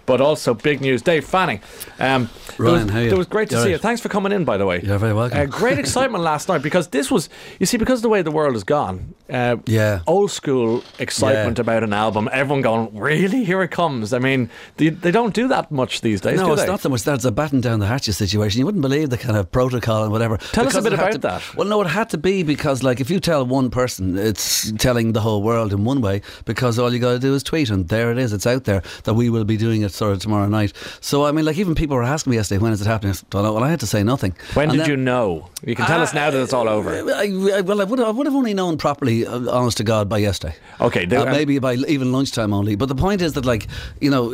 but also big news. Dave Fanning. Ryan, how are you? It was great to see you. Thanks for coming in, by the way. You're very welcome. Great excitement last night because this was, you see, because of the way the world has gone, old school excitement about an album, everyone going, really? Here it comes. I mean, they don't do that much these days, No, it's not so much that. It's a batten down the hatches situation. You wouldn't believe the kind of protocol and whatever. Tell us a bit about that. Well, no, it had to be because, like, if you tell one person, it's telling the whole world in one way, because all you got to do is tweet, and there it is. It's out there that we will be doing it sort of tomorrow night. So, I mean, like, even people were asking me yesterday, when is it happening? I don't know. Well, I had to say nothing. When did you know? You can tell us now that it's all over. I would have only known properly, honest to God, by yesterday. Okay. Maybe by even lunchtime only. But the point is that, like, you know,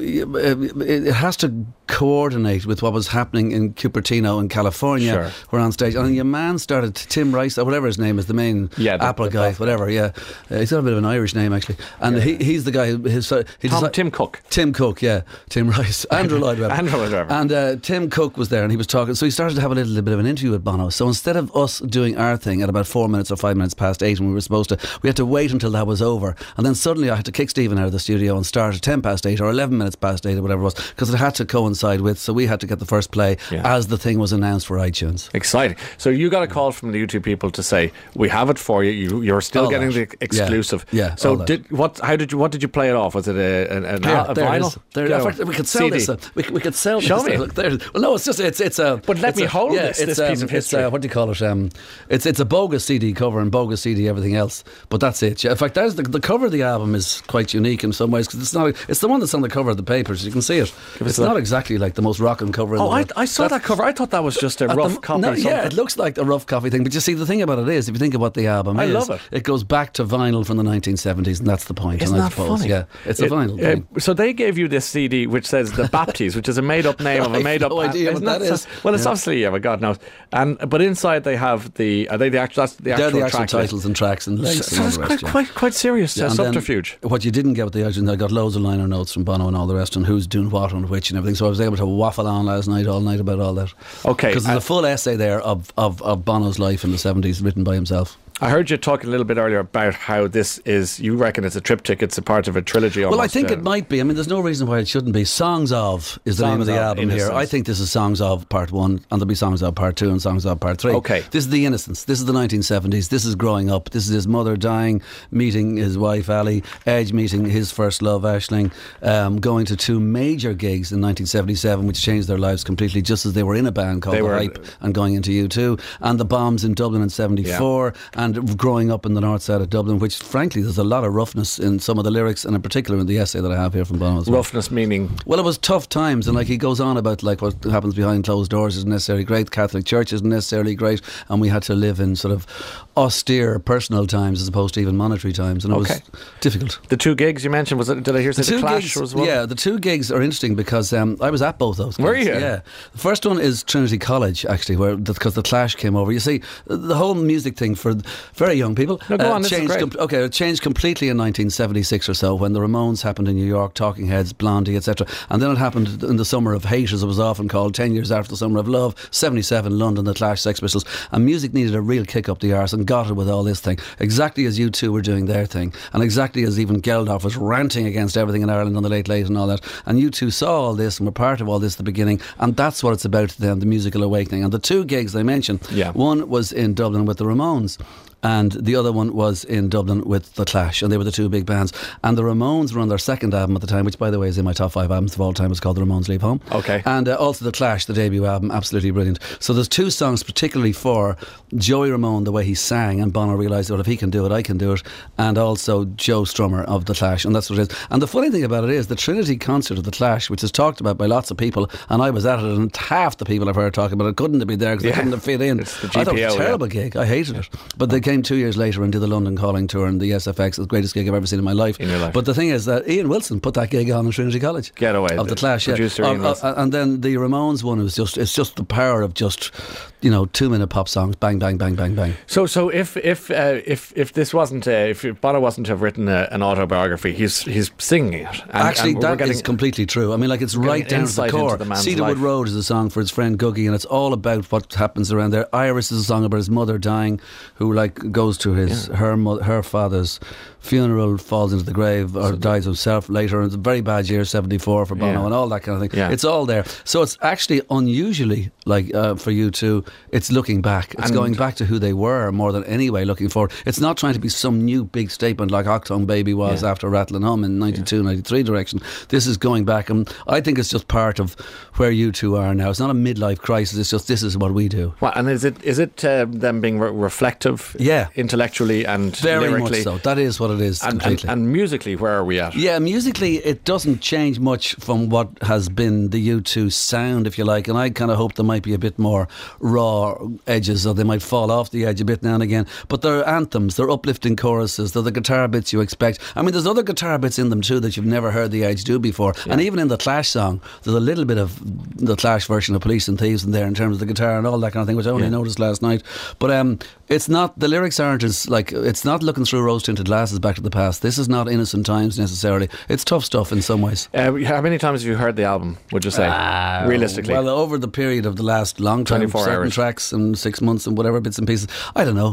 it has to coordinate with what was happening in Cupertino in California. We're on stage, and your man started, Tim Rice or whatever his name is, the main Apple guy, whatever. He's got a bit of an Irish name actually, and he's the guy Tim Cook. Tim Rice, Andrew Lloyd Webber. And Tim Cook was there, and he was talking. So he started to have a little bit of an interview with Bono. So instead of us doing our thing at about 4 minutes or 5 minutes past 8 when we were supposed to, we had to wait until that was over, and then suddenly I had to kick Stephen out of the studio and start at 10 past 8 or 11 minutes past 8 or whatever it was, because it had to coincide with. So we had to get the first play as the thing was announced for iTunes. Exciting. So you got a call from the YouTube people to say, we have it for you. You're still getting the exclusive. Yeah. So what did you play it off? Was it a vinyl? In fact, we could sell CD. this. We could sell Show this. me. Look, well, no, it's just it's a. But let me hold this piece of history. What do you call it? It's a bogus CD cover and bogus CD everything else. But that's it. In fact, the cover of the album is quite unique in some ways, because it's not. It's the one that's on the cover of the papers. You can see it. It's not exactly like the most rocking cover. I saw that cover. I thought that was just a rough copy. No, it looks like a rough copy thing. But you see, the thing about it is, if you think about the album, I love it. It goes back to vinyl from the 1970s, and that's the point. Isn't that funny? Yeah, it's a vinyl thing. So they gave you this CD which says The Baptiste, which is a made-up name of a made-up. No idea what that is. Well, it's obviously but God knows. But inside they have the actual. That's the actual. They're the actual track titles and tracks and links. So it's quite serious subterfuge. What you didn't get with the iTunes, I got loads of liner notes from Bono and all the rest, and who's doing what and which and everything. So I was able to waffle on last night all night about all that. Okay, because there's a full essay there of Bono's life in the 70s written by himself. I heard you talking a little bit earlier about how this is, you reckon it's a triptych, it's a part of a trilogy almost. Well, I think it might be. I mean, there's no reason why it shouldn't be. Songs of is the name of the album here. I think this is Songs of Part 1, and there'll be Songs of Part 2 and Songs of Part 3. Okay. This is the innocence. This is the 1970s. This is growing up. This is his mother dying, meeting his wife Ali, Edge meeting his first love Aisling, going to 2 major gigs in 1977 which changed their lives completely, just as they were in a band called The Hype and going into U2, and the bombs in Dublin in 74, and growing up in the north side of Dublin, which frankly there's a lot of roughness in some of the lyrics, and in particular in the essay that I have here from Bono as well. Roughness meaning? Well, it was tough times, and like he goes on about like what happens behind closed doors isn't necessarily great, the Catholic Church isn't necessarily great, and we had to live in sort of austere personal times as opposed to even monetary times, and it was difficult. The 2 gigs you mentioned, did I hear say the Clash as well? Yeah, the 2 gigs are interesting because I was at both those gigs. Were you? Yeah. The first one is Trinity College actually, because the Clash came over. You see, the whole music thing for very young people it changed completely in 1976 or so when the Ramones happened in New York, Talking Heads, Blondie, etc. And then it happened in the summer of hate, as it was often called, 10 years after the summer of love, 77, London, the Clash, Sex Pistols, and music needed a real kick up the arse and got it with all this thing, exactly as U2 were doing their thing, and exactly as even Geldof was ranting against everything in Ireland on the Late Late and all that, and U2 saw all this and were part of all this at the beginning, and that's what it's about to them, the musical awakening. And the 2 gigs I mentioned, one was in Dublin with the Ramones, and the other one was in Dublin with The Clash, and they were the 2 big bands. And the Ramones were on their second album at the time, which by the way is in my top 5 albums of all time. It's called The Ramones Leave Home. Okay. And also The Clash, the debut album, absolutely brilliant. So there's 2 songs particularly for Joey Ramone, the way he sang, and Bono realised, well, if he can do it, I can do it. And also Joe Strummer of The Clash, and that's what it is. And the funny thing about it is the Trinity concert of The Clash, which is talked about by lots of people, and I was at it, and half the people I've heard talking about it couldn't have been there because they couldn't have fit in. It's the GPO, I thought it was a terrible gig. I hated it. But they came 2 years later and did the London Calling tour and the SFX, the greatest gig I've ever seen in my life. But the thing is that Ian Wilson put that gig on in Trinity College. Get away. Of The Clash, producer Ian Wilson. And then the Ramones one was it's just the power of just, 2-minute pop songs, bang, bang, bang, bang, bang. So if this wasn't if Bono wasn't to have written an autobiography, he's singing it. Actually, that is completely true. I mean, like, it's right down to the core. Cedarwood Road is a song for his friend Googie, and it's all about what happens around there. Iris is a song about his mother dying, who, like, goes to her father's funeral, falls into the grave, or dies himself later. And it's a very bad year, 74 for Bono, and all that kind of thing. It's all there. So it's actually unusually like for U2, it's looking back. It's going back to who they were more than anyway looking forward. It's not trying to be some new big statement like Achtung Baby was after Rattle and Hum in 92, 93 direction. This is going back, and I think it's just part of where U2 are now. It's not a midlife crisis. It's just this is what we do. Well, and is it them being reflective, intellectually and very lyrically? Much so. That is what it is. And musically, where are we at? Yeah, musically, it doesn't change much from what has been the U2 sound, if you like. And I kind of hope there might be a bit more raw edges, or they might fall off the edge a bit now and again. But they're anthems, they're uplifting choruses, they're the guitar bits you expect. I mean, there's other guitar bits in them too that you've never heard the Edge do before. And even in the Clash song, there's a little bit of the Clash version of Police and Thieves in there in terms of the guitar and all that kind of thing, which I only noticed last night. But it's not, the lyrics aren't as like, it's not looking through rose-tinted glasses back to the past. This is not Innocent Times necessarily. It's tough stuff in some ways. How many times have you heard the album, would you say, realistically? Well, over the period of the last long time, 24 certain hours. Tracks and 6 months and whatever bits and pieces. I don't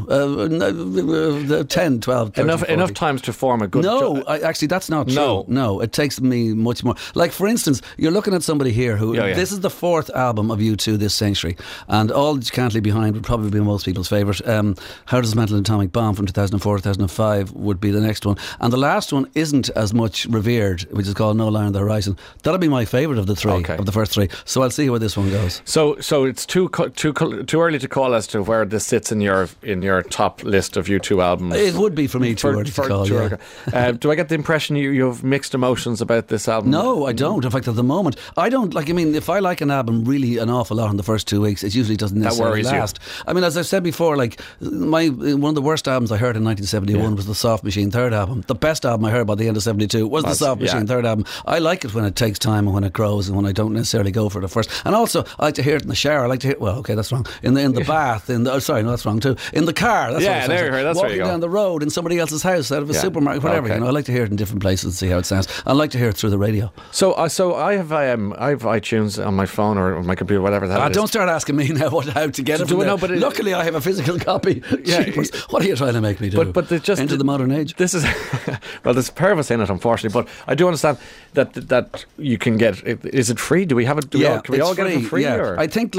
know, 10, 12, 30, enough times to form a good... Actually, that's not true. No, it takes me much more. Like, for instance, you're looking at somebody here who... This is the fourth album of U2 this century, and All That You Can't Leave Behind would probably be most people's favourite. How Does Mental Atomic Bomb from 2004, 2005 would be the next one. And the last one isn't as much revered, which is called No Line on the Horizon. That'll be my favourite of the three, of the first three. So I'll see where this one goes. So it's too early to call as to where this sits in your top list of U2 albums. It would be for me too early to call. Do I get the impression you have mixed emotions about this album? No, I don't. In fact, at the moment, I don't like. I mean, if I like an album really an awful lot in the first 2 weeks, it usually doesn't necessarily last. I mean, as I've said before, like one of the worst albums I heard in 1971 was the Soft Machine third album. The best album I heard by the end of 72 was the Soft Machine third album. I like it when it takes time and when it grows and when I don't necessarily go for the first. And also, I like to hear it in the shower. I like to hear. Well, okay, that's wrong. In the bath. Sorry, no, that's wrong too. In the car. That's that's walking down the road in somebody else's house, out of a supermarket, whatever. Okay. You know, I like to hear it in different places and see how it sounds. I like to hear it through the radio. So I have iTunes on my phone or my computer, whatever that is. Don't start asking me now how to get it. But luckily, I have a physical copy. What are you trying to make me do? But into the modern age. This is well, there's Purvis in it, unfortunately. But I do understand that you can get it. Is it free? Do we have it? Can we all get it for free? Yeah. Or? I think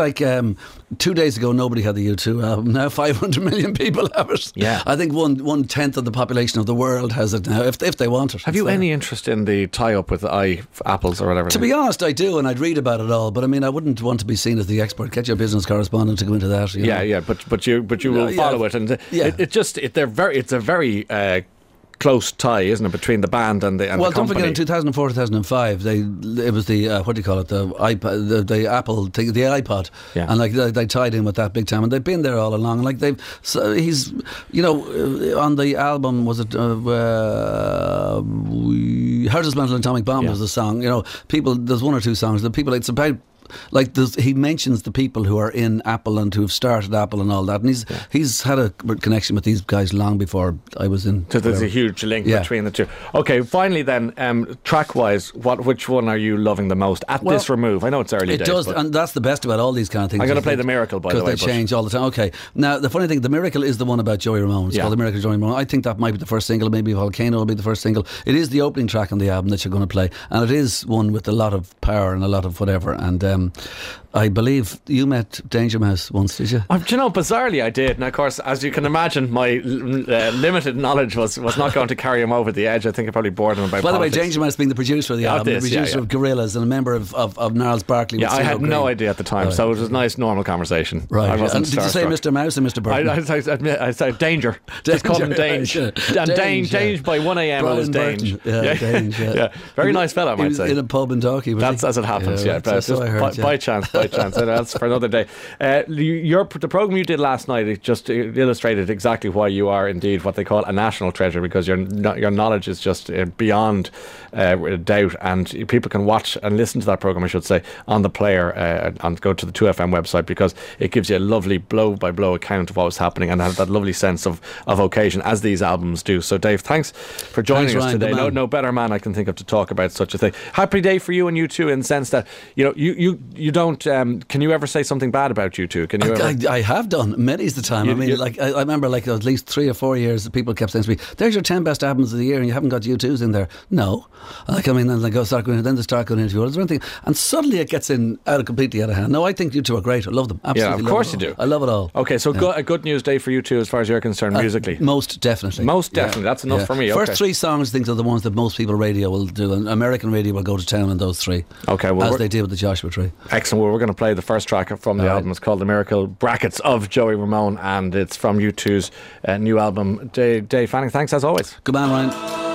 2 days ago nobody had the U2 album. Now 500 million people have it. Yeah. I think 1/10 of the population of the world has it now, if they want it. Have you any interest in the tie-up with Apples or whatever? To be honest, I do, and I'd read about it all. But I mean, I wouldn't want to be seen as the expert. Get your business correspondent to go into that. You know? But you will follow it, and it's a very close tie, isn't it, between the band and the company? Well, don't forget, in 2004, 2005, it was the what do you call it, the iPod, the Apple thing, the iPod, and they tied in with that big time, and they've been there all along. Like he's, on the album, was it How Does Mental Atomic Bomb was the song. There's one or two songs. The people, it's about. Like he mentions the people who are in Apple and who have started Apple and all that, and he's had a connection with these guys long before I was in. So there's a huge link between the two. Okay, finally then, track-wise, which one are you loving the most at this remove? I know it's early days. It does, and that's the best about all these kind of things. I'm going to play The Miracle, by the way. Because they change all the time. Okay, now the funny thing, The Miracle is the one about Joey Ramone. It's called The Miracle of Joey Ramone. I think that might be the first single. Maybe Volcano will be the first single. It is the opening track on the album that you're going to play, and it is one with a lot of power and a lot of whatever. And I believe you met Danger Mouse once, did you? Bizarrely I did. And of course, as you can imagine, my limited knowledge was not going to carry him over the edge. I think it probably bored him about By politics. the way, Danger Mouse being the producer of the album, the producer of Gorillaz and a member of Gnarls Barkley. Yeah, I had no idea at the time, so it was a nice, normal conversation. Right. And did you say Mr. Mouse or Mr. Burton? I said Danger. Just called him Dange. And Dange by 1 a.m. I was Dange. Yeah. Very nice fella, I might say. In a pub in Dalkey. That's as it happens, by chance. That's for another day. The programme you did last night, it just illustrated exactly why you are indeed what they call a national treasure, because your knowledge is just beyond doubt, and people can watch and listen to that programme, I should say, on the player and go to the 2FM website, because it gives you a lovely blow by blow account of what was happening and have that lovely sense of occasion, as these albums do. So Dave, thanks for joining us today. No better man I can think of to talk about such a thing. Happy day for you and U2 in the sense that you don't can you ever say something bad about U2? Can you ever? I have done many's the time. I remember at least 3 or 4 years that people kept saying to me, there's your 10 best albums of the year and you haven't got U2's in there. No. Then they start going into others or anything, and suddenly it gets completely out of hand. No, I think U2 are great. I love them. Absolutely. Yeah, of course you do. I love it all. Okay, so a good news day for U2 as far as you're concerned musically. Most definitely. That's enough for me. Okay. First 3 songs, I think, are the ones that most people radio will do, and American radio will go to town on those 3. Okay, as they did with the Joshua Tree. Excellent. Well, we're going to play the first track from the album. It's called The Miracle Brackets of Joey Ramone, and it's from U2's new album. Dave Fanning, thanks as always. Good man, Ryan.